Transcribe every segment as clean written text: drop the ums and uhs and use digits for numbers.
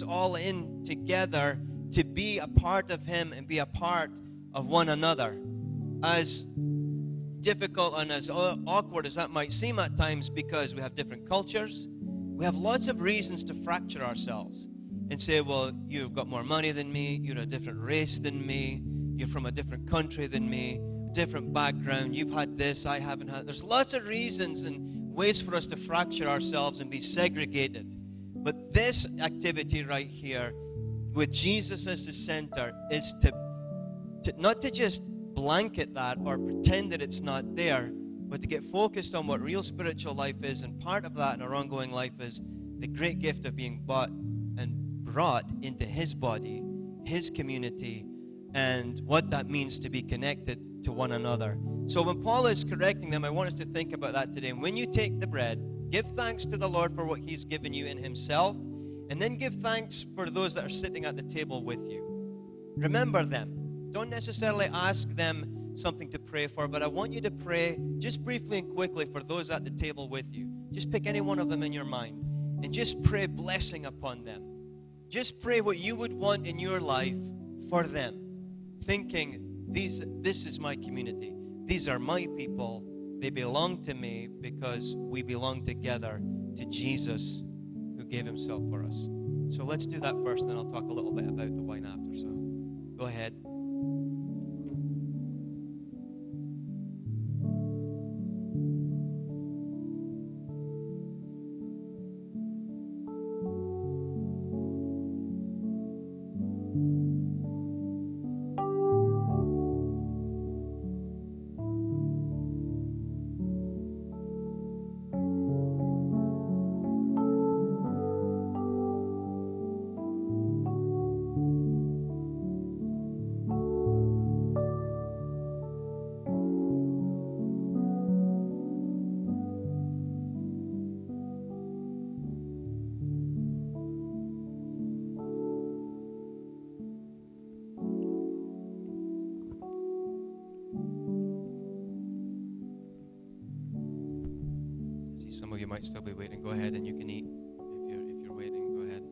all in together to be a part of him and be a part of one another. As difficult and as awkward as that might seem at times, because we have different cultures, we have lots of reasons to fracture ourselves and say, well, you've got more money than me, you're a different race than me, you're from a different country than me, different background, you've had this, I haven't had. There's lots of reasons and ways for us to fracture ourselves and be segregated. But this activity right here, with Jesus as the center, is to not to just blanket that or pretend that it's not there, but to get focused on what real spiritual life is. And part of that in our ongoing life is the great gift of being bought and brought into his body, his community, and what that means to be connected to one another. So when Paul is correcting them, I want us to think about that today. And when you take the bread, give thanks to the Lord for what he's given you in himself, and then give thanks for those that are sitting at the table with you. Remember them. Don't necessarily ask them something to pray for, but I want you to pray just briefly and quickly for those at the table with you. Just pick any one of them in your mind and just pray blessing upon them. Just pray what you would want in your life for them, thinking, this is my community. These are my people. They belong to me because we belong together to Jesus who gave himself for us. So let's do that first, and then I'll talk a little bit about the wine after. So go ahead. Some of you might still be waiting. Go ahead and you can eat. If you're waiting, go ahead.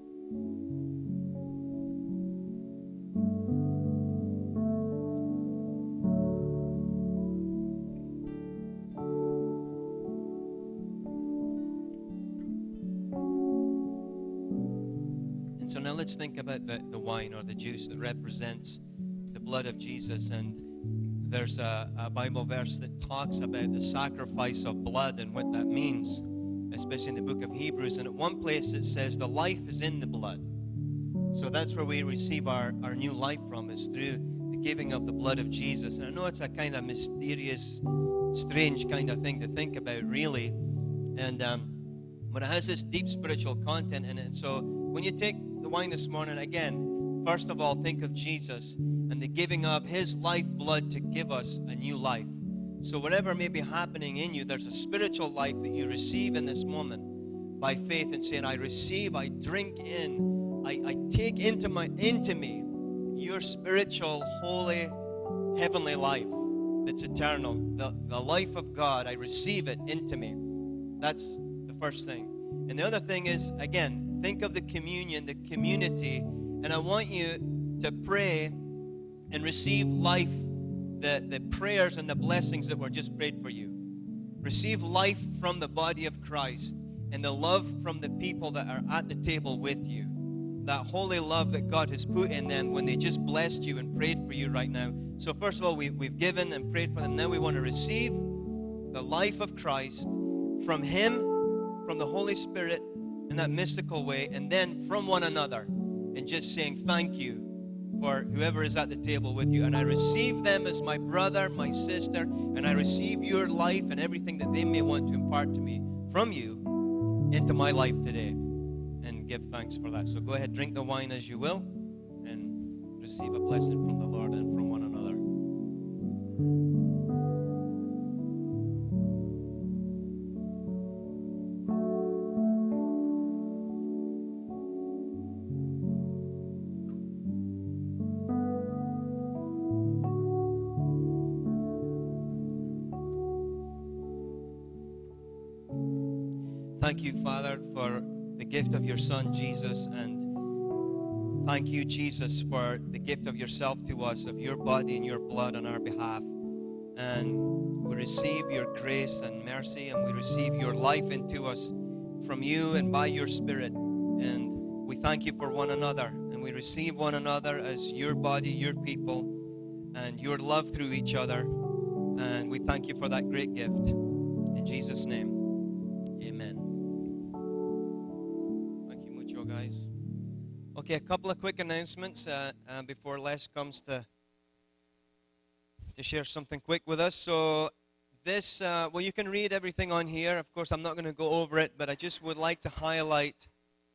And so now let's think about the wine or the juice that represents the blood of Jesus. And there's a Bible verse that talks about the sacrifice of blood and what that means, especially in the book of Hebrews. And at one place it says the life is in the blood. So that's where we receive our new life from, is through the giving of the blood of Jesus. And I know it's a kind of mysterious, strange kind of thing to think about, really. And but it has this deep spiritual content in it. And so when you take the wine this morning, again, first of all, think of Jesus and the giving of his lifeblood to give us a new life. So whatever may be happening in you, there's a spiritual life that you receive in this moment by faith and saying, I receive, I drink in, I take into me your spiritual, holy, heavenly life that's eternal. The life of God, I receive it into me. That's the first thing. And the other thing is, again, think of the communion, the community, and I want you to pray and receive life, the prayers and the blessings that were just prayed for you. Receive life from the body of Christ and the love from the people that are at the table with you. That holy love that God has put in them when they just blessed you and prayed for you right now. So first of all, we've given and prayed for them. Now we want to receive the life of Christ from him, from the Holy Spirit in that mystical way, and then from one another, and just saying thank you for whoever is at the table with you. And I receive them as my brother, my sister, and I receive your life and everything that they may want to impart to me from you into my life today, and give thanks for that. So go ahead, drink the wine as you will, and receive a blessing from the Lord and from one another. Thank you, Father, for the gift of your Son, Jesus, and Thank you, Jesus, for the gift of yourself to us, of your body and your blood on our behalf. And we receive your grace and mercy, and we receive your life into us from you and by your Spirit. And we thank you for one another, and we receive one another as your body, your people, and your love through each other. And we thank you for that great gift. In Jesus' name, amen. Thank you mucho, guys. Okay, a couple of quick announcements before Les comes to share something quick with us. So this, well, you can read everything on here. Of course, I'm not going to go over it, but I just would like to highlight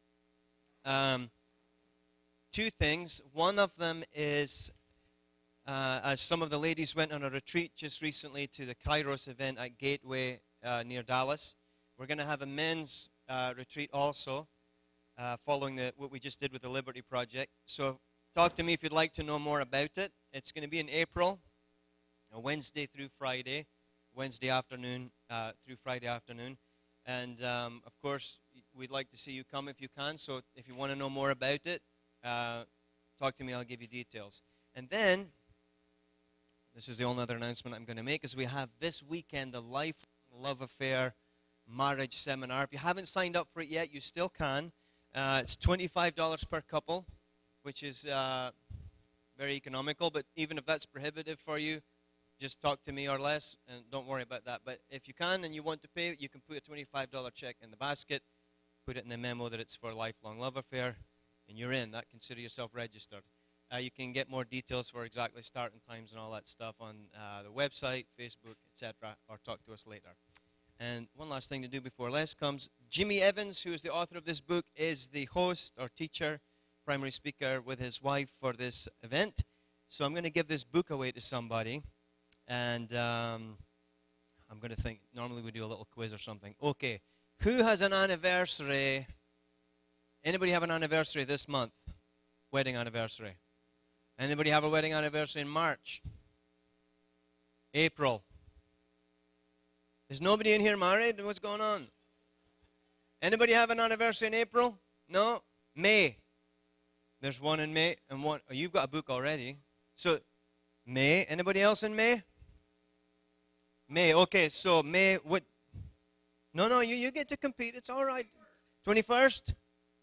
two things. One of them is, as some of the ladies went on a retreat just recently to the Kairos event at Gateway near Dallas, we're going to have a men's retreat also, following what we just did with the Liberty Project. So talk to me if you'd like to know more about it. It's going to be in April, Wednesday through Friday, Wednesday afternoon through Friday afternoon. And, of course, we'd like to see you come if you can. So if you want to know more about it, talk to me. I'll give you details. And then, this is the only other announcement I'm going to make, is we have this weekend the Life Love Affair Marriage Seminar. If you haven't signed up for it yet, you still can. It's $25 per couple, which is very economical. But even if that's prohibitive for you, just talk to me or less, and don't worry about that. But if you can and you want to pay, you can put a $25 check in the basket, put it in the memo that it's for Lifelong Love Affair, and you're in. That, consider yourself registered. You can get more details for exactly starting times and all that stuff on the website, Facebook, etc., or talk to us later. And one last thing to do before Les comes. Jimmy Evans, who is the author of this book, is the host or teacher, primary speaker with his wife for this event. So I'm going to give this book away to somebody. And I'm going to think, normally we do a little quiz or something. Okay, who has an anniversary? Anybody have an anniversary this month? Wedding anniversary. Anybody have a wedding anniversary in March? April. Is nobody in here married? What's going on? Anybody have an anniversary in April? No? May. There's one in May and one. Oh, you've got a book already. So, May. Anybody else in May? May. Okay, so May. What? No, you get to compete. It's all right. 21st?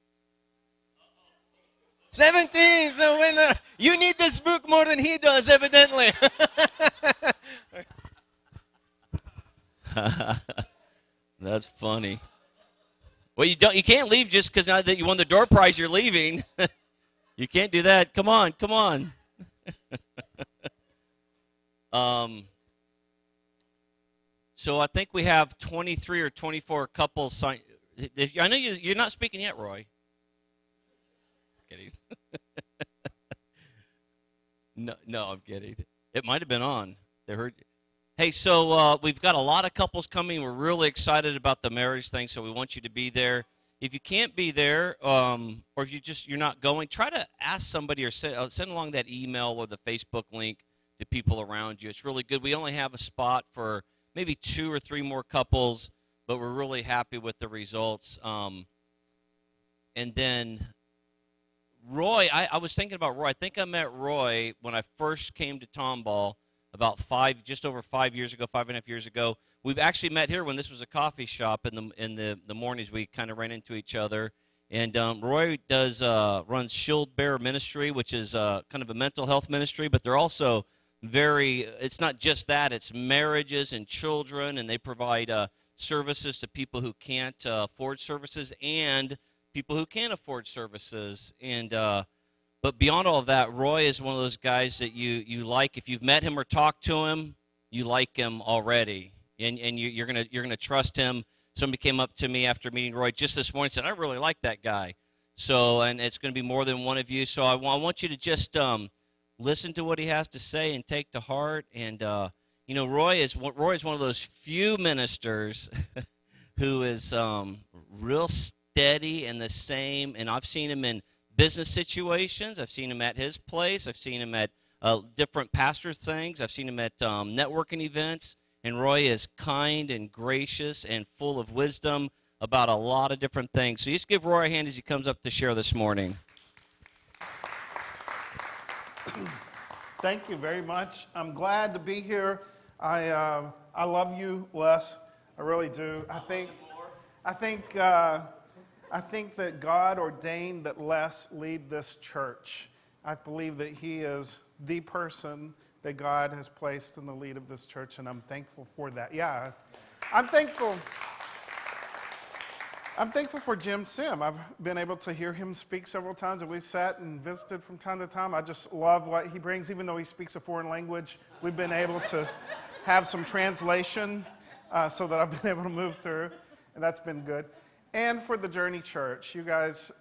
17th, the winner. You need this book more than he does, evidently. That's funny. Well, you can't leave just because now that you won the door prize, you're leaving. You can't do that. Come on. So I think we have 23 or 24 couples signed. I know you're not speaking yet, Roy. Kidding. No, I'm kidding. It might have been on. They heard. Hey, so we've got a lot of couples coming. We're really excited about the marriage thing, so we want you to be there. If you can't be there, or if you're not going, try to ask somebody or send along that email or the Facebook link to people around you. It's really good. We only have a spot for maybe 2 or 3 more couples, but we're really happy with the results. And then Roy, I was thinking about Roy. I think I met Roy when I first came to Tomball about just over 5 years ago, 5.5 years ago. We've actually met here when this was a coffee shop. In the mornings, we kind of ran into each other. And Roy runs Shield Bearer Ministry, which is kind of a mental health ministry, but they're also it's not just that, it's marriages and children, and they provide services to people who can't afford services and people who can afford services. And but beyond all of that, Roy is one of those guys that you like. If you've met him or talked to him, you like him already, and you're gonna trust him. Somebody came up to me after meeting Roy just this morning and said, I really like that guy. So, and it's going to be more than one of you. So I want you to just listen to what he has to say and take to heart. And, Roy is one of those few ministers who is real steady and the same. And I've seen him in business situations. I've seen him at his place. I've seen him at different pastor things. I've seen him at networking events. And Roy is kind and gracious and full of wisdom about a lot of different things. So just give Roy a hand as he comes up to share this morning. Thank you very much. I'm glad to be here. I love you, Les. I really do. I think that God ordained that Les lead this church. I believe that he is the person that God has placed in the lead of this church, and I'm thankful for that. Yeah, I'm thankful. I'm thankful for Jim Sim. I've been able to hear him speak several times, and we've sat and visited from time to time. I just love what he brings, even though he speaks a foreign language. We've been able to have some translation so that I've been able to move through, and that's been good. And for the Journey Church, you guys,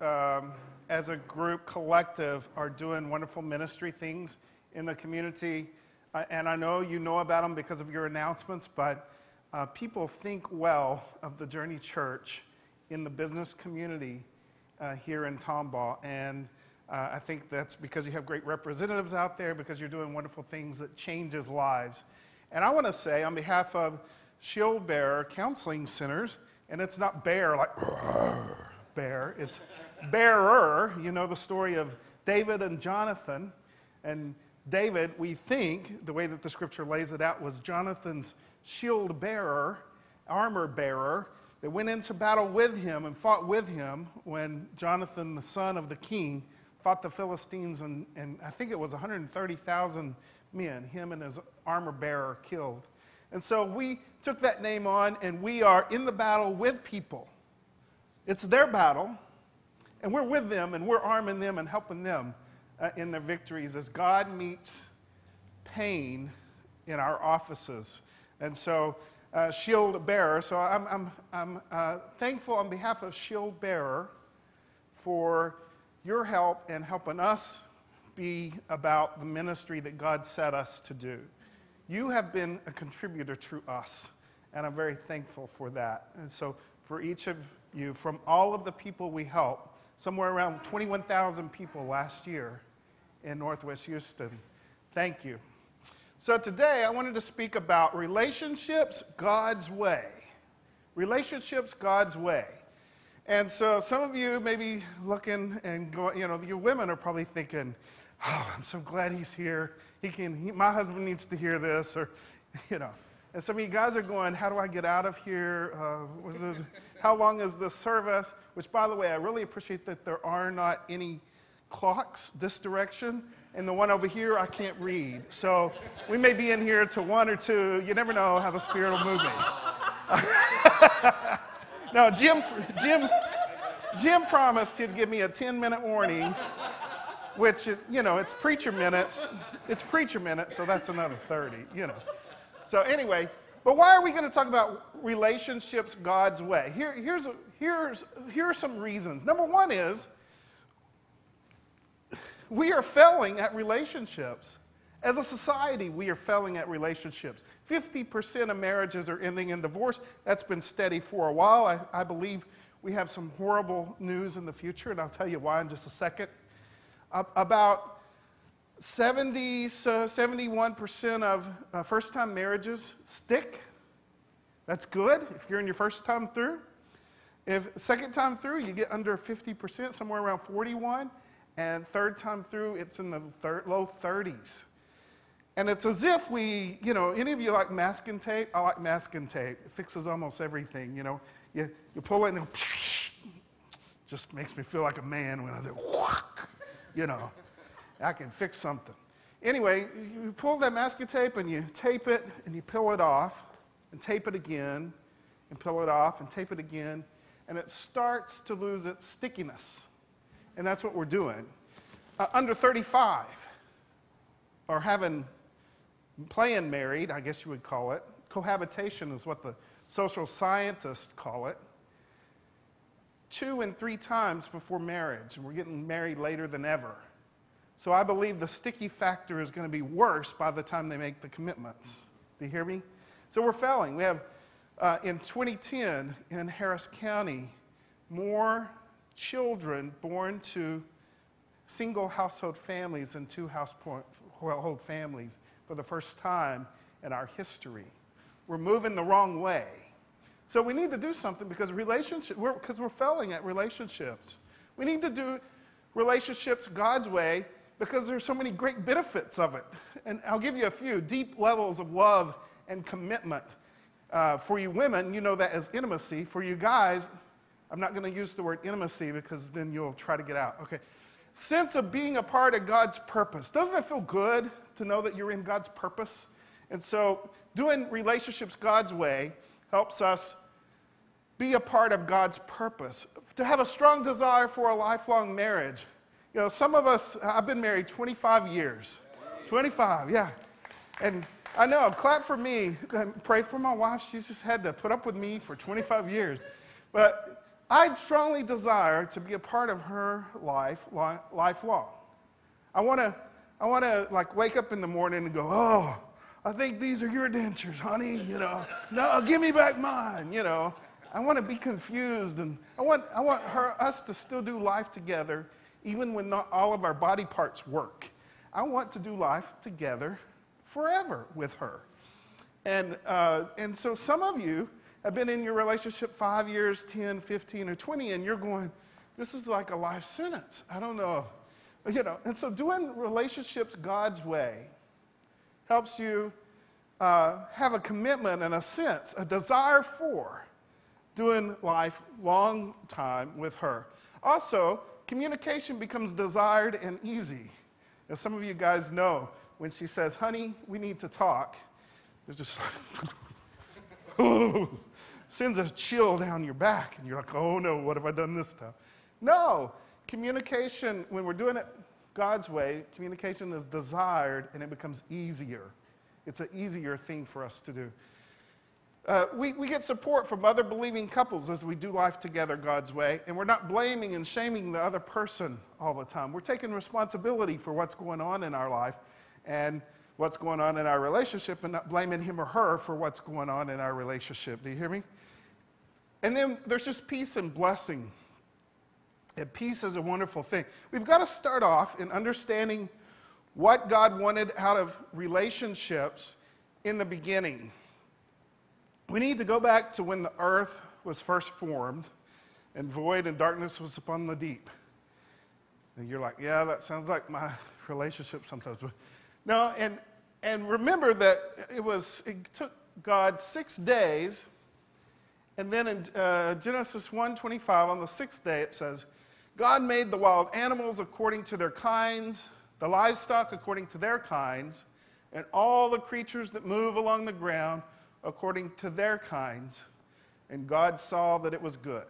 as a group, collective, are doing wonderful ministry things in the community. And I know you know about them because of your announcements, but people think well of the Journey Church in the business community here in Tomball. And I think that's because you have great representatives out there, because you're doing wonderful things that changes lives. And I want to say on behalf of Shield Bearer Counseling Centers, and it's not bear like bear, it's bearer. You know the story of David and Jonathan. And David, we think, the way that the scripture lays it out, was Jonathan's shield bearer, armor bearer, that went into battle with him and fought with him when Jonathan, the son of the king, fought the Philistines, and I think it was 130,000 men, him and his armor bearer killed. And so we took that name on, and we are in the battle with people. It's their battle, and we're with them, and we're arming them and helping them in their victories as God meets pain in our offices. And so Shield Bearer. So I'm thankful on behalf of Shield Bearer for your help and helping us be about the ministry that God set us to do. You have been a contributor to us, and I'm very thankful for that. And so for each of you, from all of the people we help, somewhere around 21,000 people last year in Northwest Houston, thank you. So today I wanted to speak about relationships God's way. Relationships God's way. And so some of you may be looking and going, your women are probably thinking, oh, I'm so glad he's here. My husband needs to hear this, or, And some of you guys are going, how do I get out of here? How long is this service? Which, by the way, I really appreciate that there are not any clocks this direction. And the one over here, I can't read. So we may be in here till 1 or 2. You never know how the Spirit will move me. No, Jim promised he'd give me a 10-minute warning, which, it's preacher minutes. It's preacher minutes, so that's another 30, So anyway, but why are we going to talk about relationships God's way? Here are some reasons. Number one is, we are failing at relationships. As a society, we are failing at relationships. 50% of marriages are ending in divorce. That's been steady for a while. I believe we have some horrible news in the future, and I'll tell you why in just a second. About 71% of first-time marriages stick. That's good if you're in your first time through. If second time through, you get under 50%, somewhere around 41%. And third time through, it's in the low 30s. And it's as if we, any of you like masking tape? I like masking tape. It fixes almost everything, You pull it and it just makes me feel like a man when I do, I can fix something. Anyway, you pull that masking tape and you tape it and you peel it off and tape it again and peel it off and tape it again. And it starts to lose its stickiness. And that's what we're doing. Under 35, or playing married, I guess you would call it. Cohabitation is what the social scientists call it. 2 and 3 times before marriage, and we're getting married later than ever. So I believe the sticky factor is going to be worse by the time they make the commitments. Do you hear me? So we're failing. We have, in 2010, in Harris County, more children born to single household families than 2 household families for the first time in our history. We're moving the wrong way. So we need to do something because we're failing at relationships. We need to do relationships God's way, because there's so many great benefits of it. And I'll give you a few. Deep levels of love and commitment. For you women, you know that as intimacy. For you guys, I'm not going to use the word intimacy because then you'll try to get out. Okay. Sense of being a part of God's purpose. Doesn't it feel good to know that you're in God's purpose? And so doing relationships God's way helps us be a part of God's purpose. To have a strong desire for a lifelong marriage. You know, some of us, I've been married 25 years. 25, yeah. And I know, clap for me. Pray for my wife. She's just had to put up with me for 25 years. But I strongly desire to be a part of her life, lifelong. I want to like wake up in the morning and go, oh, I think these are your dentures, honey. You know, no, give me back mine. You know, I want to be confused, and I want us to still do life together, even when not all of our body parts work. I want to do life together forever with her. And so some of you have been in your relationship 5 years, 10, 15, or 20, and you're going, this is like a life sentence. I don't know. You know, and so doing relationships God's way helps you have a commitment and a sense, a desire for doing life long time with her. Also, communication becomes desired and easy. As some of you guys know, when she says, honey, we need to talk, it's just like, sends a chill down your back, and you're like, oh no, what have I done this time? No, communication, when we're doing it God's way, communication is desired, and it becomes easier. It's an easier thing for us to do. We get support from other believing couples as we do life together God's way, and we're not blaming and shaming the other person all the time. We're taking responsibility for what's going on in our life and what's going on in our relationship, and not blaming him or her for what's going on in our relationship. Do you hear me? And then there's just peace and blessing. And peace is a wonderful thing. We've got to start off in understanding what God wanted out of relationships in the beginning. We need to go back to when the earth was first formed and void and darkness was upon the deep. And you're like, yeah, that sounds like my relationship sometimes. But no, and remember that it took God 6 days, and then in Genesis 1:25, on the sixth day it says, God made the wild animals according to their kinds, the livestock according to their kinds, and all the creatures that move along the ground according to their kinds. And God saw that it was good.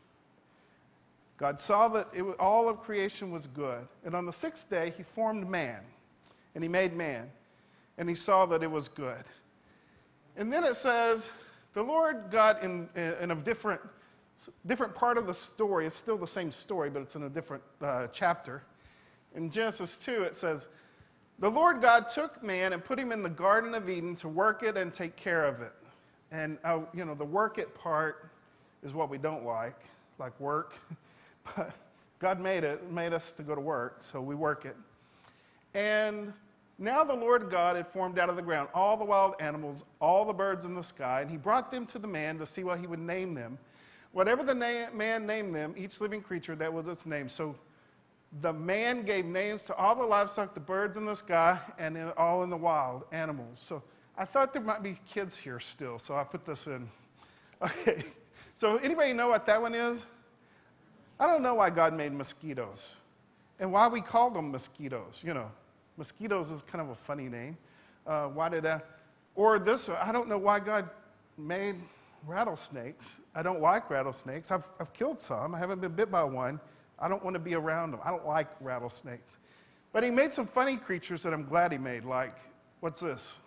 God saw that all of creation was good. And on the sixth day, he formed man. And he made man. And he saw that it was good. And then it says, the Lord God, in a different part of the story, it's still the same story, but it's in a different chapter. In Genesis 2, it says, the Lord God took man and put him in the Garden of Eden to work it and take care of it. And, the work it part is what we don't like work. But God made us to go to work, so we work it. And now the Lord God had formed out of the ground all the wild animals, all the birds in the sky, and he brought them to the man to see what he would name them. Whatever the man named them, each living creature, that was its name. So the man gave names to all the livestock, the birds in the sky, and all in the wild animals. So I thought there might be kids here still, so I put this in. Okay, so anybody know what that one is? I don't know why God made mosquitoes and why we call them mosquitoes. Mosquitoes is kind of a funny name. I don't know why God made rattlesnakes. I don't like rattlesnakes. I've killed some. I haven't been bit by one. I don't want to be around them. I don't like rattlesnakes. But he made some funny creatures that I'm glad he made, like, what's this?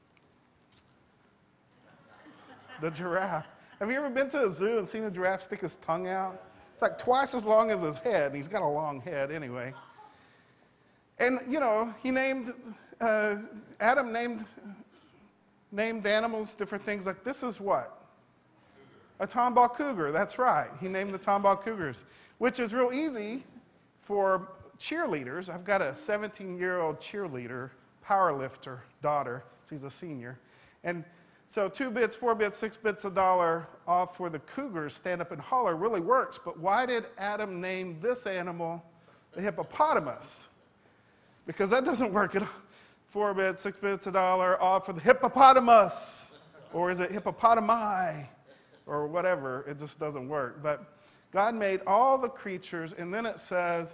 The giraffe. Have you ever been to a zoo and seen a giraffe stick his tongue out? It's like twice as long as his head, and he's got a long head anyway. And, he named, Adam named animals, different things like, this is what? A Tomball cougar, that's right. He named the Tomball cougars, which is real easy for cheerleaders. I've got a 17-year-old cheerleader, power lifter daughter. She's a senior. And so 2 bits, 4 bits, 6 bits a dollar off for the cougars, stand up and holler, really works. But why did Adam name this animal the hippopotamus? because that doesn't work at all. 4 bits, 6 bits, $1 off for the hippopotamus. Or is it hippopotami? Or whatever. It just doesn't work. But God made all the creatures, and then it says,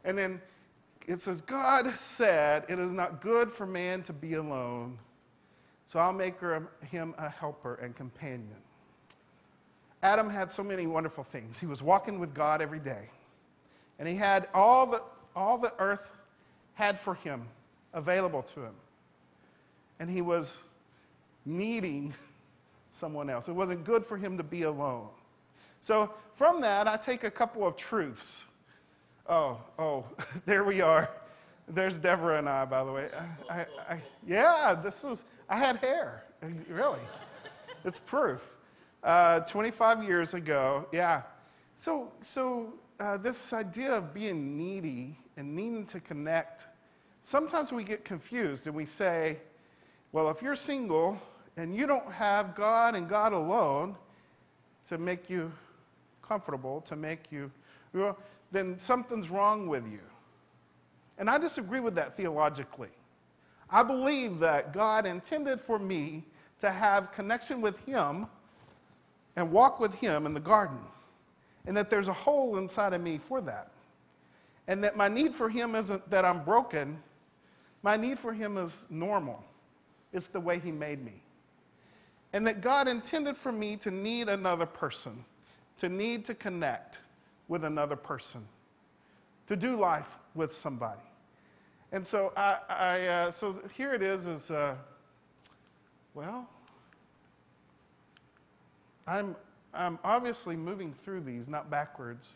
God said, it is not good for man to be alone, so I'll make him a helper and companion. Adam had so many wonderful things. He was walking with God every day. And he had all the earth had for him available to him. And he was needing someone else. It wasn't good for him to be alone. So from that, I take a couple of truths. Oh, there we are. There's Deborah and I, by the way. I had hair, really. It's proof. 25 years ago, yeah. So this idea of being needy and needing to connect, sometimes we get confused and we say, well, if you're single and you don't have God and God alone to make you comfortable, to make you, then something's wrong with you. And I disagree with that theologically. I believe that God intended for me to have connection with Him and walk with Him in the garden. And that there's a hole inside of me for that. And that my need for Him isn't that I'm broken. My need for Him is normal. It's the way He made me. And that God intended for me to need another person, to need to connect with another person, to do life with somebody. And so so here it is I'm obviously moving through these, not backwards.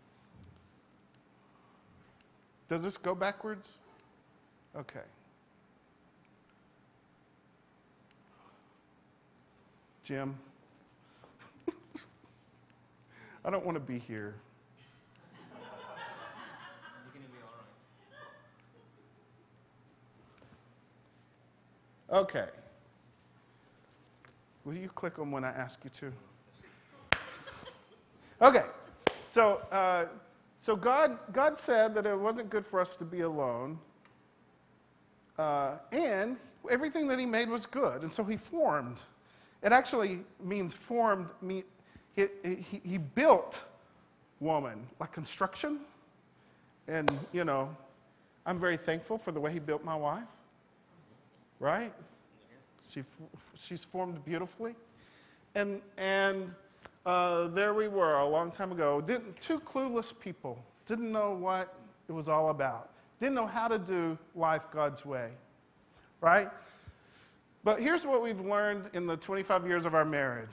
Does this go backwards? Okay. Jim, I don't want to be here. You're going to be all right. Okay. Will you click on when I ask you to? Okay. So God said that it wasn't good for us to be alone. And everything that He made was good. And so He formed. It actually means formed. He built woman, like construction. And, I'm very thankful for the way He built my wife. Right? She's formed beautifully. And there we were a long time ago. Two clueless people. Didn't know what it was all about. Didn't know how to do life God's way. Right? But here's what we've learned in the 25 years of our marriage.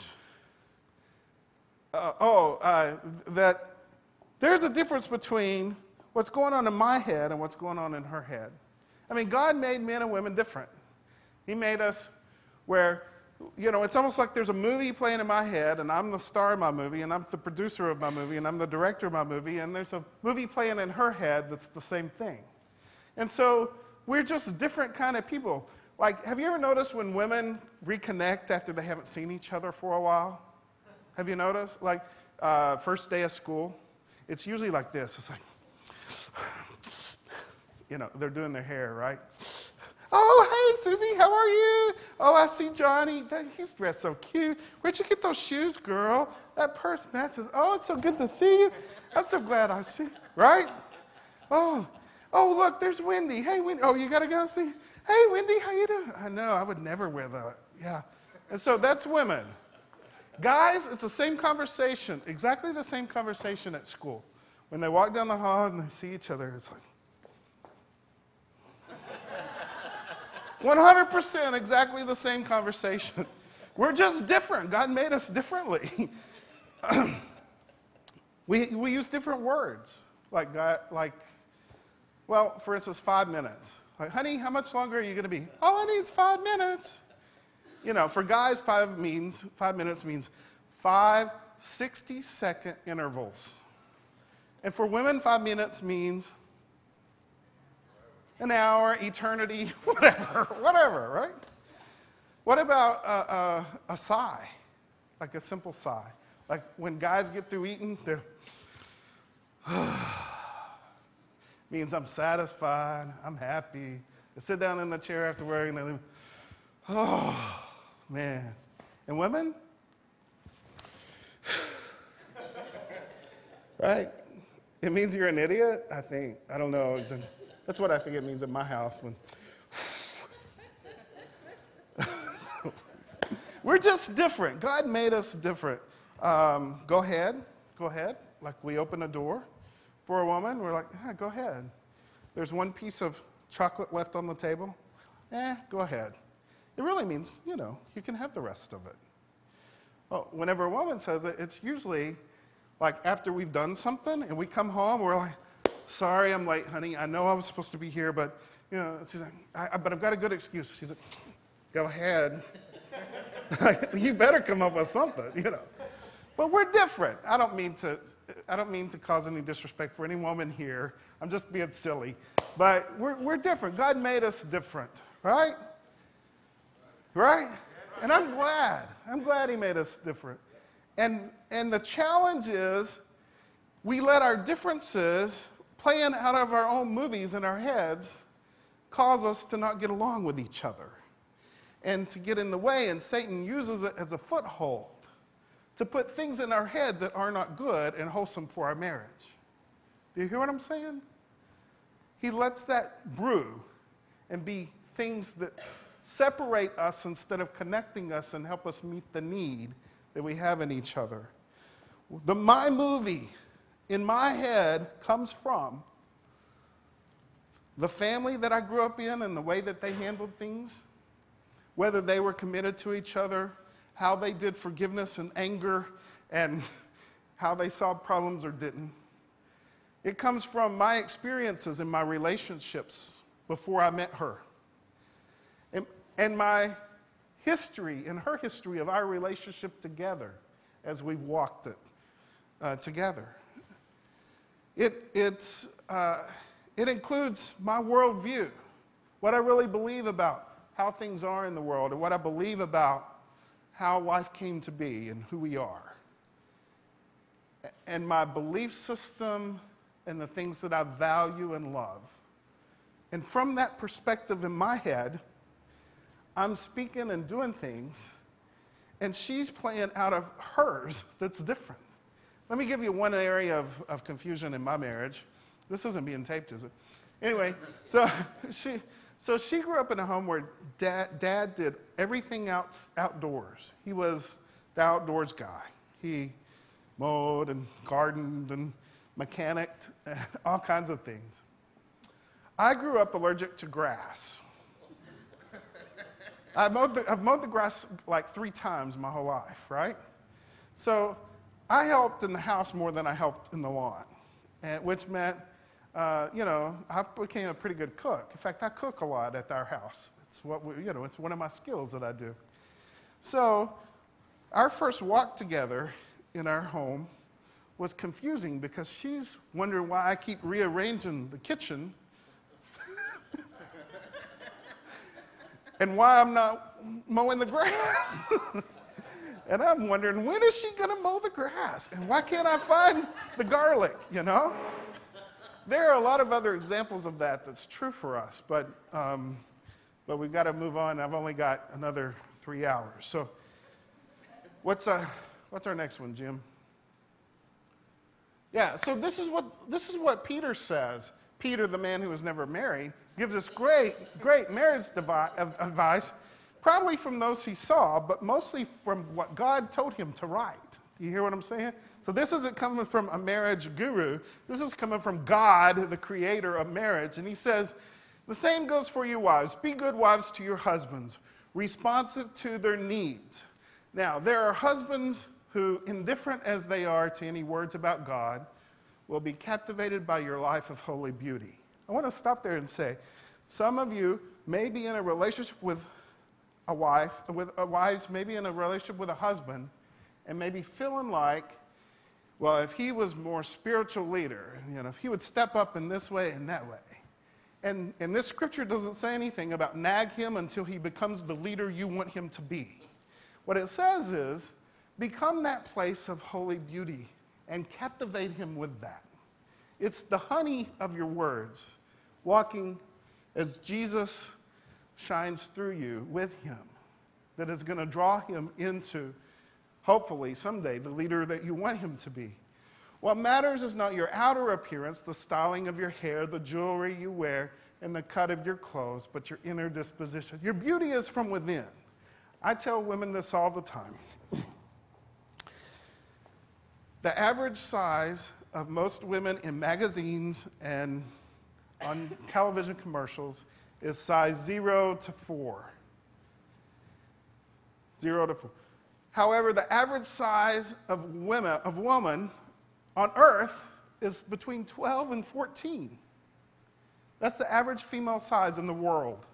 That there's a difference between what's going on in my head and what's going on in her head. I mean, God made men and women different. He made us where, it's almost like there's a movie playing in my head, and I'm the star of my movie, and I'm the producer of my movie, and I'm the director of my movie, and there's a movie playing in her head that's the same thing. And so we're just different kind of people. Like, have you ever noticed when women reconnect after they haven't seen each other for a while? Have you noticed? Like, first day of school, it's usually like this. It's like, they're doing their hair, right? Oh, hey, Susie, how are you? Oh, I see Johnny. He's dressed so cute. Where'd you get those shoes, girl? That purse matches. Oh, it's so good to see you. I'm so glad I see you. Right? Oh, look, there's Wendy. Hey, Wendy. Oh, you got to go see? Hey, Wendy, how you doing? I know, I would never wear that. Yeah. And so that's women. Guys, it's the same conversation, exactly the same conversation at school. When they walk down the hall and they see each other, it's like, 100% exactly the same conversation. We're just different. God made us differently. we use different words. For instance, 5 minutes. Like, honey, how much longer are you going to be? All I need is 5 minutes. For guys, 5 minutes means 5 60-second intervals. And for women, 5 minutes means an hour, eternity, whatever, right? What about a sigh? Like a simple sigh. Like when guys get through eating, they're, Means I'm satisfied, I'm happy. I sit down in the chair after work and they leave. Oh, man. And women? Right? It means you're an idiot, I think. I don't know. That's what I think it means in my house. When we're just different. God made us different. Go ahead. Like we open a door for a woman, we're like, yeah, go ahead. There's one piece of chocolate left on the table. Go ahead. It really means, you can have the rest of it. Well, whenever a woman says it, it's usually like after we've done something and we come home, we're like, sorry, I'm late, honey. I know I was supposed to be here, but, she's like, but I've got a good excuse. She's like, go ahead. You better come up with something, But we're different. I don't mean to cause any disrespect for any woman here. I'm just being silly. But we're different. God made us different, right? Right? And I'm glad he made us different. And the challenge is we let our differences playing out of our own movies in our heads cause us to not get along with each other and to get in the way, and Satan uses it as a foothold to put things in our head that are not good and wholesome for our marriage. Do you hear what I'm saying? He lets that brew and be things that separate us instead of connecting us and help us meet the need that we have in each other. My movie in my head comes from the family that I grew up in and the way that they handled things, whether they were committed to each other, how they did forgiveness and anger, and how they solved problems or didn't. It comes from my experiences in my relationships before I met her. And my history and her history of our relationship together as we've walked it together. It includes my worldview, what I really believe about how things are in the world, and what I believe about how life came to be and who we are. And my belief system and the things that I value and love. And from that perspective in my head, I'm speaking and doing things, and she's playing out of hers that's different. Let me give you one area of confusion in my marriage. This isn't being taped, is it? Anyway, so she grew up in a home where dad did everything outdoors. He was the outdoors guy. He mowed and gardened and mechanicked, all kinds of things. I grew up allergic to grass. I've mowed the grass like 3 times my whole life, right? So I helped in the house more than I helped in the lawn, which meant, I became a pretty good cook. In fact, I cook a lot at our house. It's it's one of my skills that I do. So our first walk together in our home was confusing because she's wondering why I keep rearranging the kitchen and why I'm not mowing the grass. And I'm wondering, when is she going to mow the grass? And why can't I find the garlic, There are a lot of other examples of that that's true for us, but we've got to move on. I've only got another 3 hours. So what's our next one, Jim? Yeah, so this is what Peter says. Peter, the man who was never married, gives us great marriage advice, probably from those he saw, but mostly from what God told him to write. Do you hear what I'm saying? So this isn't coming from a marriage guru. This is coming from God, the creator of marriage. And he says, the same goes for you wives. Be good wives to your husbands, responsive to their needs. Now, there are husbands who, indifferent as they are to any words about God, will be captivated by your life of holy beauty. I want to stop there and say, some of you may be in a relationship with a wife, wives may be in a relationship with a husband, and maybe feeling like, well, if he was more spiritual leader, if he would step up in this way and that way. And this scripture doesn't say anything about nag him until he becomes the leader you want him to be. What it says is, become that place of holy beauty and captivate him with that. It's the honey of your words, walking as Jesus shines through you with him, that is going to draw him into, hopefully someday, the leader that you want him to be. What matters is not your outer appearance, the styling of your hair, the jewelry you wear, and the cut of your clothes, but your inner disposition. Your beauty is from within. I tell women this all the time. The average size of most women in magazines and on television commercials is size 0 to 4. 0 to 4. However, the average size of woman on earth is between 12 and 14. That's the average female size in the world.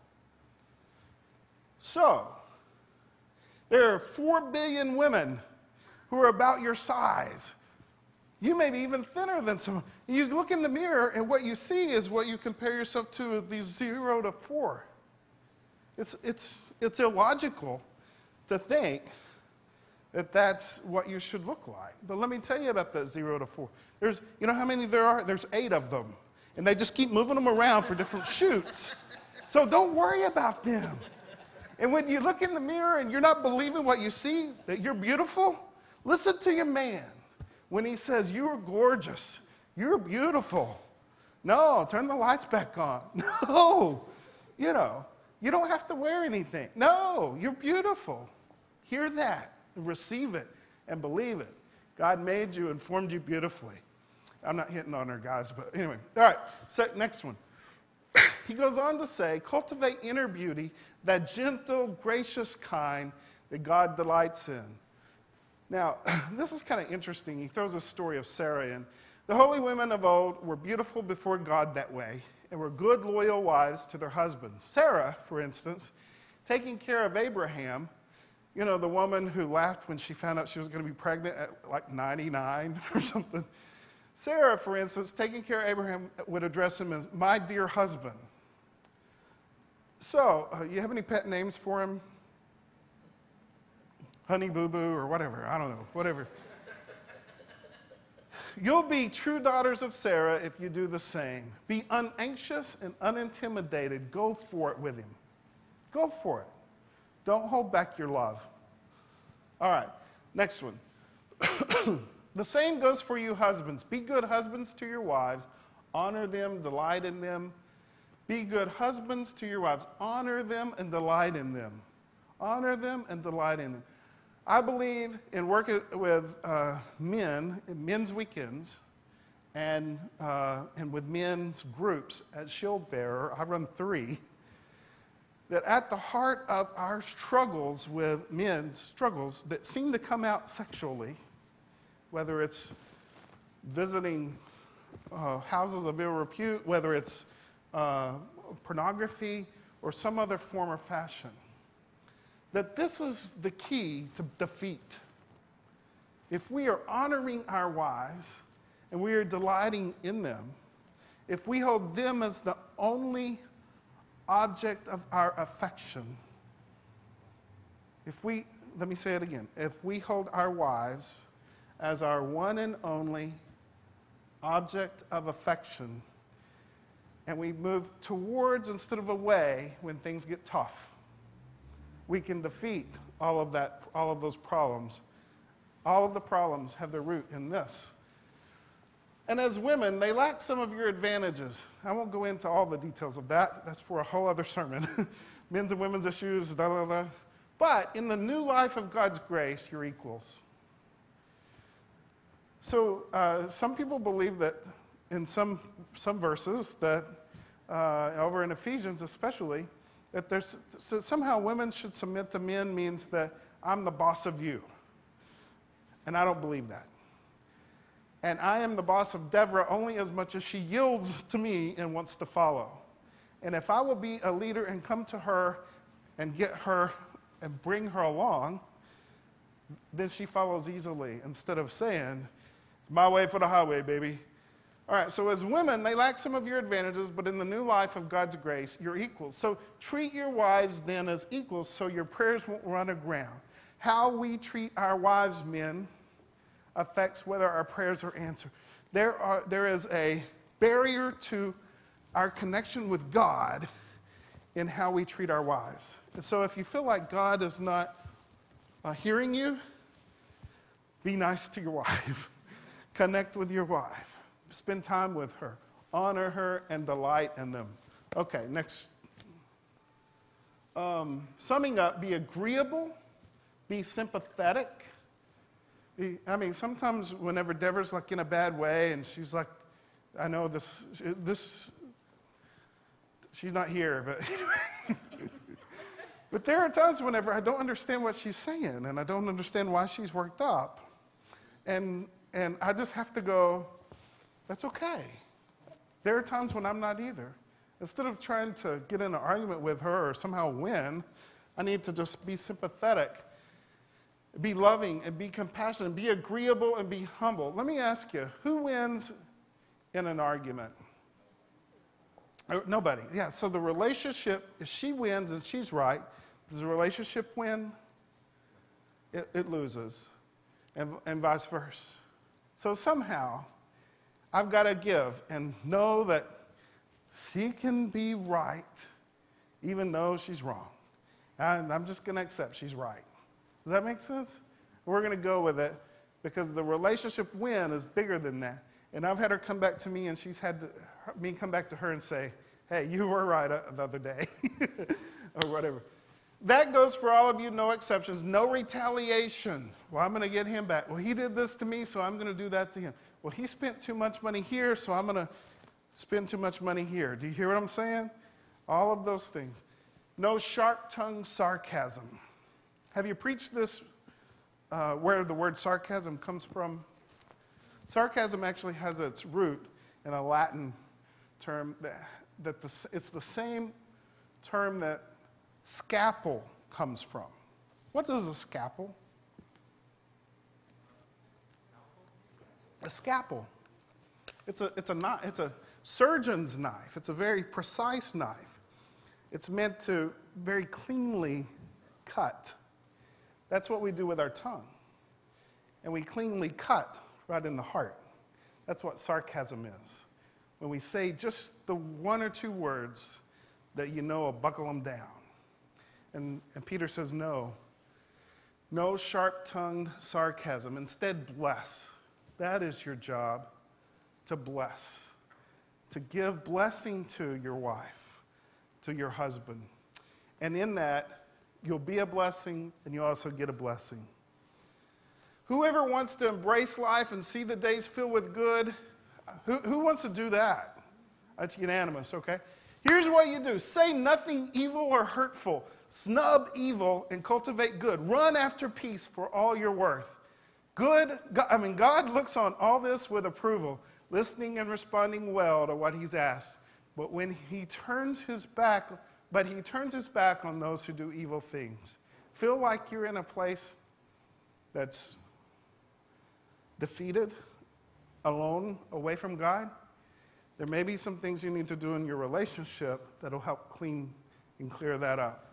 So, there are 4 billion women who are about your size. You may be even thinner than some. You look in the mirror, and what you see is what you compare yourself to, these 0 to 4. It's illogical to think that that's what you should look like. But let me tell you about that 0 to 4. You know how many there are? There's 8 of them. And they just keep moving them around for different shoots. So don't worry about them. And when you look in the mirror and you're not believing what you see, that you're beautiful, listen to your man. When he says, you're gorgeous, you're beautiful. No, turn the lights back on. No, you don't have to wear anything. No, you're beautiful. Hear that, receive it, and believe it. God made you and formed you beautifully. I'm not hitting on her, guys, but anyway. All right, so next one. He goes on to say, cultivate inner beauty, that gentle, gracious kind that God delights in. Now, this is kind of interesting. He throws a story of Sarah in. The holy women of old were beautiful before God that way and were good, loyal wives to their husbands. Sarah, for instance, taking care of Abraham, the woman who laughed when she found out she was going to be pregnant at like 99 or something. Sarah, for instance, taking care of Abraham would address him as my dear husband. So, you have any pet names for him? Honey Boo Boo or whatever, I don't know, whatever. You'll be true daughters of Sarah if you do the same. Be unanxious and unintimidated. Go for it with him. Go for it. Don't hold back your love. All right, next one. The same goes for you husbands. Be good husbands to your wives. Honor them, delight in them. Be good husbands to your wives. Honor them and delight in them. Honor them and delight in them. I believe in working with men, in men's weekends, and with men's groups at Shield Bearer. I run 3. That at the heart of our struggles with men's struggles that seem to come out sexually, whether it's visiting houses of ill repute, whether it's pornography or some other form or fashion, that this is the key to defeat. If we are honoring our wives and we are delighting in them, if we hold them as the only object of our affection, let me say it again, if we hold our wives as our one and only object of affection, and we move towards instead of away when things get tough, we can defeat all of those problems. All of the problems have their root in this. And as women, they lack some of your advantages. I won't go into all the details of that. That's for a whole other sermon. Men's and women's issues, da da da. But in the new life of God's grace, you're equals. So some people believe that in some verses that over in Ephesians especially, that somehow women should submit to men means that I'm the boss of you. And I don't believe that. And I am the boss of Deborah only as much as she yields to me and wants to follow. And if I will be a leader and come to her and get her and bring her along, then she follows easily instead of saying, it's my way for the highway, baby. All right, so as women, they lack some of your advantages, but in the new life of God's grace, you're equals. So treat your wives then as equals so your prayers won't run aground. How we treat our wives, men, affects whether our prayers are answered. There is a barrier to our connection with God in how we treat our wives. And so if you feel like God is not hearing you, be nice to your wife. Connect with your wife. Spend time with her. Honor her and delight in them. Okay, next. Summing up, be agreeable, be sympathetic. Sometimes whenever Deborah's like in a bad way and she's like, I know this, she's not here, but but there are times whenever I don't understand what she's saying and I don't understand why she's worked up. And I just have to go, that's okay. There are times when I'm not either. Instead of trying to get in an argument with her or somehow win, I need to just be sympathetic, be loving, and be compassionate, be agreeable, and be humble. Let me ask you, who wins in an argument? Nobody. Yeah, so the relationship, if she wins and she's right, does the relationship win? It loses, and vice versa. So somehow, I've got to give and know that she can be right even though she's wrong. And I'm just going to accept she's right. Does that make sense? We're going to go with it because the relationship win is bigger than that. And I've had her come back to me and she's had me come back to her and say, hey, you were right the other day or whatever. That goes for all of you, no exceptions, no retaliation. Well, I'm going to get him back. Well, he did this to me, so I'm going to do that to him. Well, he spent too much money here, so I'm going to spend too much money here. Do you hear what I'm saying? All of those things. No sharp-tongued sarcasm. Have you preached this where the word sarcasm comes from? Sarcasm actually has its root in a Latin term it's the same term that scalpel comes from. What is a scalpel? A scalpel. It's a surgeon's knife. It's a very precise knife. It's meant to very cleanly cut. That's what we do with our tongue. And we cleanly cut right in the heart. That's what sarcasm is. When we say just the one or two words that you know will buckle them down. And Peter says, no sharp-tongued sarcasm. Instead, bless. That is your job, to bless. To give blessing to your wife, to your husband. And in that, you'll be a blessing and you'll also get a blessing. Whoever wants to embrace life and see the days filled with good, who wants to do that? That's unanimous, okay? Here's what you do. Say nothing evil or hurtful. Snub evil and cultivate good. Run after peace for all you're worth. God looks on all this with approval, listening and responding well to what he's asked. But he turns his back on those who do evil things. Feel like you're in a place that's defeated, alone, away from God? There may be some things you need to do in your relationship that'll help clean and clear that up.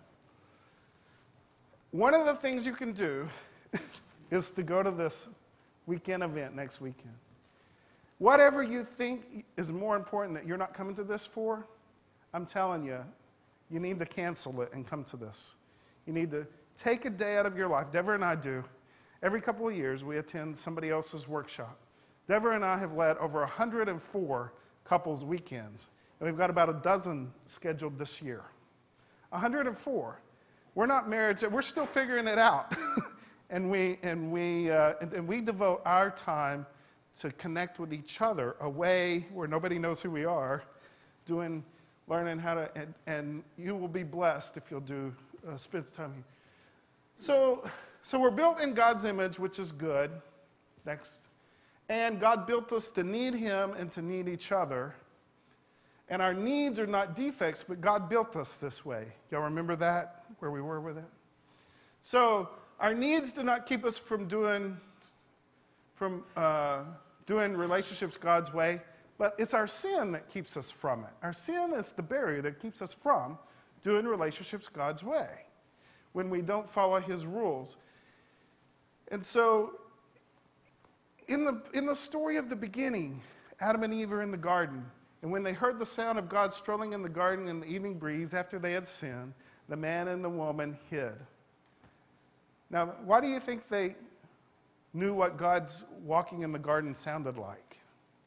One of the things you can do is to go to this weekend event next weekend. Whatever you think is more important that you're not coming to this for, I'm telling you, you need to cancel it and come to this. You need to take a day out of your life. Deborah and I do. Every couple of years, we attend somebody else's workshop. Deborah and I have led over 104 couples weekends, and we've got about a dozen scheduled this year. 104. We're not married, we're still figuring it out. and we devote our time to connect with each other away where nobody knows who we are, learning how to, and you will be blessed if you'll spend time here. So we're built in God's image, which is good. Next. And God built us to need him and to need each other. And our needs are not defects, but God built us this way. Y'all remember that, where we were with it? So our needs do not keep us from doing relationships God's way, but it's our sin that keeps us from it. Our sin is the barrier that keeps us from doing relationships God's way when we don't follow his rules. And so in the story of the beginning, Adam and Eve are in the garden. And when they heard the sound of God strolling in the garden in the evening breeze after they had sinned, the man and the woman hid. Now, why do you think they knew what God's walking in the garden sounded like?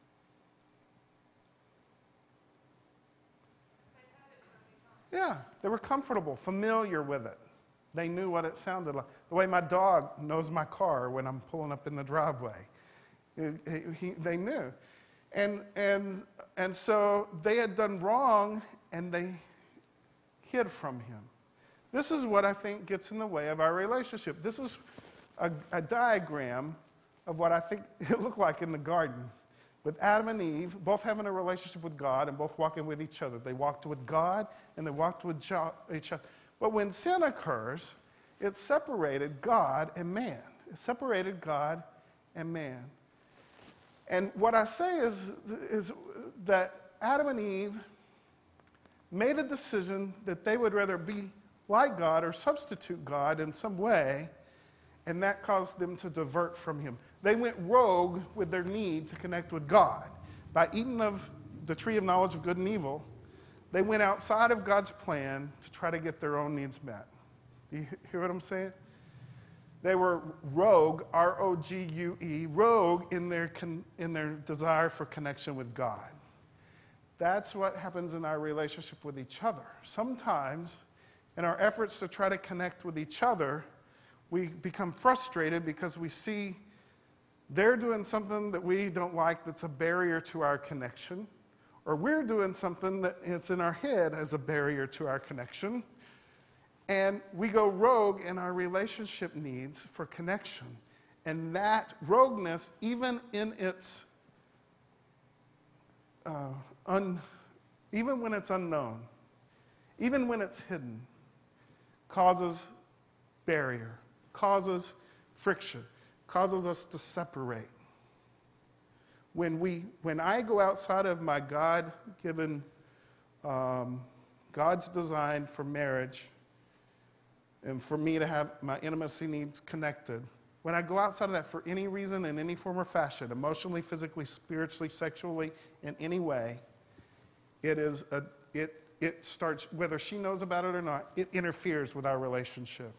Yeah, they were comfortable, familiar with it. They knew what it sounded like. The way my dog knows my car when I'm pulling up in the driveway. They knew. And so they had done wrong, and they hid from him. This is what I think gets in the way of our relationship. This is a diagram of what I think it looked like in the garden, with Adam and Eve both having a relationship with God and both walking with each other. They walked with God and they walked with each other. But when sin occurs, it separated God and man. It separated God and man. And what I say is that Adam and Eve made a decision that they would rather be like God or substitute God in some way, and that caused them to divert from him. They went rogue with their need to connect with God. By eating of the tree of knowledge of good and evil, they went outside of God's plan to try to get their own needs met. Do you hear what I'm saying? They were rogue, R-O-G-U-E, rogue in their desire for connection with God. That's what happens in our relationship with each other. Sometimes, in our efforts to try to connect with each other, we become frustrated because we see they're doing something that we don't like that's a barrier to our connection, or we're doing something that it's in our head as a barrier to our connection, and we go rogue in our relationship needs for connection. And that rogueness, even in its, even when it's unknown, even when it's hidden, causes barrier, causes friction, causes us to separate. When I go outside of my God-given, God's design for marriage, and for me to have my intimacy needs connected, when I go outside of that for any reason, in any form or fashion, emotionally, physically, spiritually, sexually, in any way, it starts, whether she knows about it or not, it interferes with our relationship.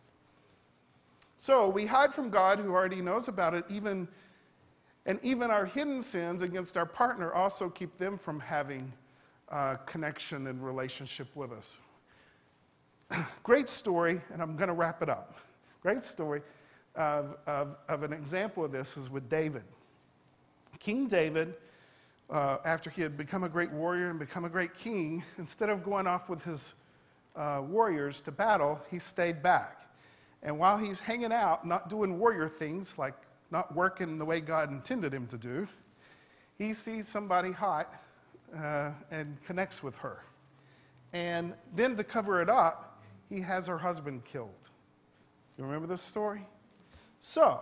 So we hide from God, who already knows about it, and even our hidden sins against our partner also keep them from having connection and relationship with us. Great story, and I'm going to wrap it up. Great story of an example of this is with David. King David, after he had become a great warrior and become a great king, instead of going off with his warriors to battle, he stayed back. And while he's hanging out, not doing warrior things, like not working the way God intended him to do, he sees somebody hot and connects with her. And then to cover it up, he has her husband killed. You remember this story? So,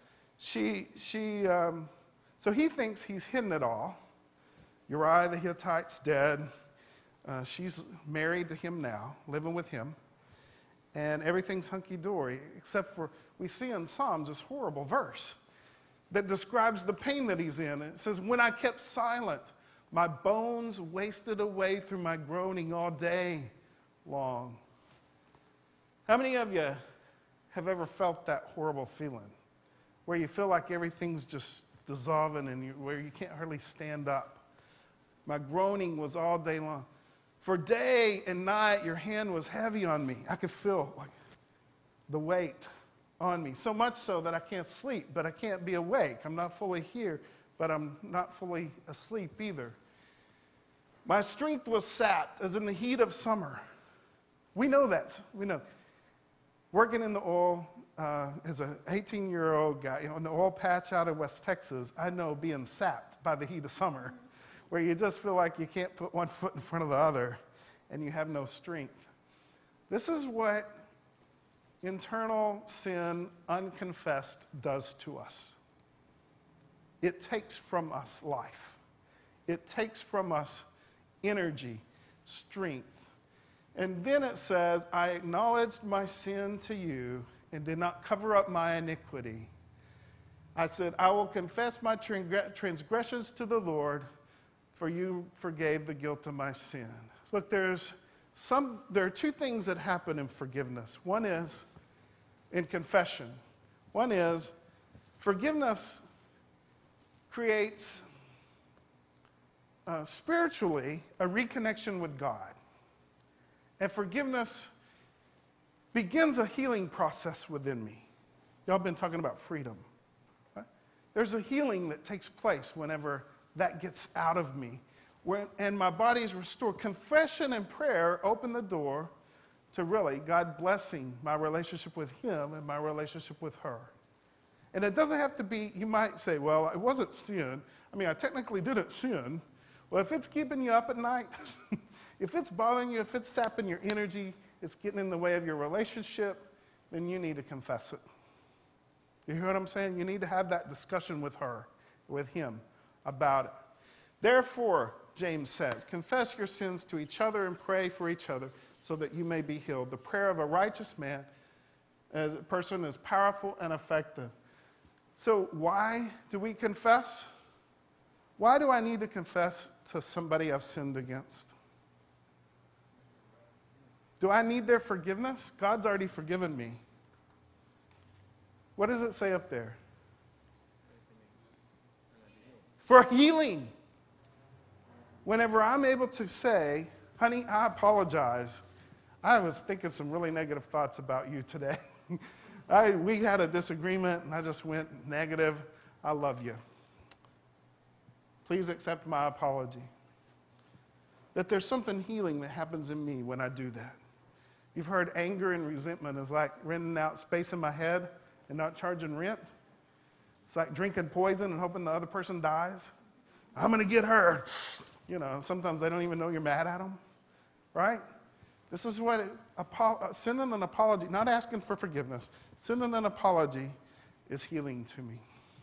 so he thinks he's hidden it all. Uriah the Hittite's dead. She's married to him now, living with him. And everything's hunky-dory, except for, we see in Psalms this horrible verse that describes the pain that he's in. It says, when I kept silent, my bones wasted away through my groaning all day long. How many of you have ever felt that horrible feeling where you feel like everything's just dissolving and where you can't hardly stand up? My groaning was all day long. For day and night, your hand was heavy on me. I could feel like the weight on me, so much so that I can't sleep, but I can't be awake. I'm not fully here, but I'm not fully asleep either. My strength was sapped as in the heat of summer. We know that. We know. Working in the oil as an 18-year-old guy on the oil patch out in West Texas, I know being sapped by the heat of summer, where you just feel like you can't put one foot in front of the other and you have no strength. This is what internal sin, unconfessed, does to us. It takes from us life. It takes from us energy, strength. And then it says, I acknowledged my sin to you and did not cover up my iniquity. I said, I will confess my transgressions to the Lord, for you forgave the guilt of my sin. Look, there are two things that happen in forgiveness. One is in confession. One is forgiveness creates spiritually a reconnection with God. And forgiveness begins a healing process within me. Y'all been talking about freedom. Right? There's a healing that takes place whenever that gets out of me. And my body is restored. Confession and prayer open the door to really God blessing my relationship with Him and my relationship with her. And it doesn't have to be, you might say, well, it wasn't sin. I mean, I technically didn't sin. Well, if it's keeping you up at night, if it's bothering you, if it's sapping your energy, it's getting in the way of your relationship, then you need to confess it. You hear what I'm saying? You need to have that discussion with her, with him, about it. Therefore, James says, confess your sins to each other and pray for each other so that you may be healed. The prayer of a righteous man, as a person, is powerful and effective. So why do we confess? Why do I need to confess to somebody I've sinned against? Do I need their forgiveness? God's already forgiven me. What does it say up there? For healing. Whenever I'm able to say, honey, I apologize. I was thinking some really negative thoughts about you today. We had a disagreement and I just went negative. I love you. Please accept my apology. That there's something healing that happens in me when I do that. You've heard anger and resentment is like renting out space in my head and not charging rent. It's like drinking poison and hoping the other person dies. I'm going to get her. You know, sometimes they don't even know you're mad at them, right? This is what sending an apology, not asking for forgiveness, sending an apology is healing to me.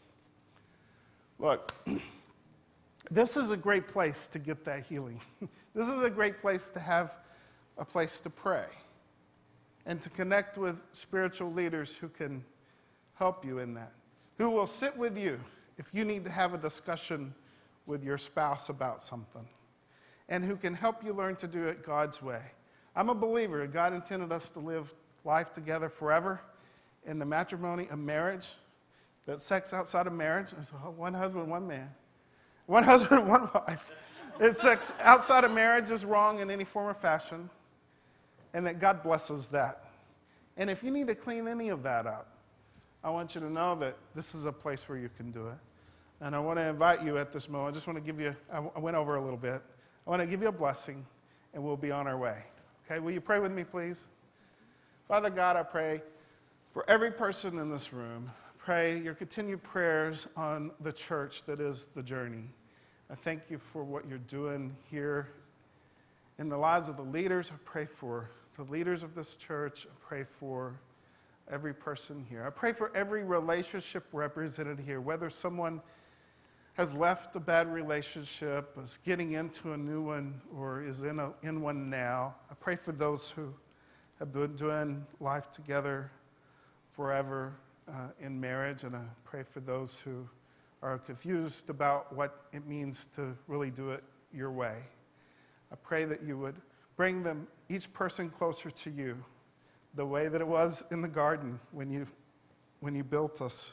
Look, this is a great place to get that healing. This is a great place to have a place to pray and to connect with spiritual leaders who can help you in that, who will sit with you if you need to have a discussion with your spouse about something, and who can help you learn to do it God's way. I'm a believer. God intended us to live life together forever in the matrimony of marriage, that sex outside of marriage is one husband, one man. One husband, one wife. That sex outside of marriage is wrong in any form or fashion, and that God blesses that. And if you need to clean any of that up, I want you to know that this is a place where you can do it. And I want to invite you at this moment. I just want to give you, I went over a little bit. I want to give you a blessing, and we'll be on our way. Okay, will you pray with me, please? Father God, I pray for every person in this room. Pray your continued prayers on the church that is the journey. I thank you for what you're doing here in the lives of the leaders. I pray for the leaders of this church. I pray for every person here. I pray for every relationship represented here, whether someone has left a bad relationship, is getting into a new one, or is in one now. I pray for those who have been doing life together forever in marriage, and I pray for those who are confused about what it means to really do it your way. I pray that you would bring them, each person, closer to you, the way that it was in the garden when you built us.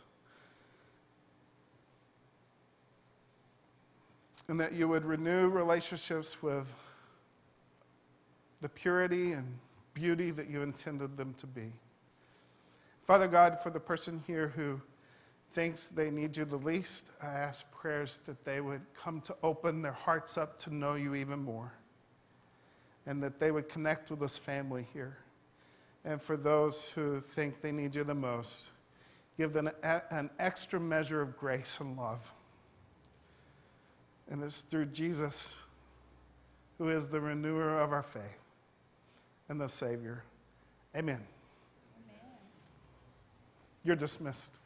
And that you would renew relationships with the purity and beauty that you intended them to be. Father God, for the person here who thinks they need you the least, I ask prayers that they would come to open their hearts up to know you even more, and that they would connect with this family here. And for those who think they need you the most, give them an extra measure of grace and love. And it's through Jesus, who is the renewer of our faith and the Savior. Amen. Amen. You're dismissed.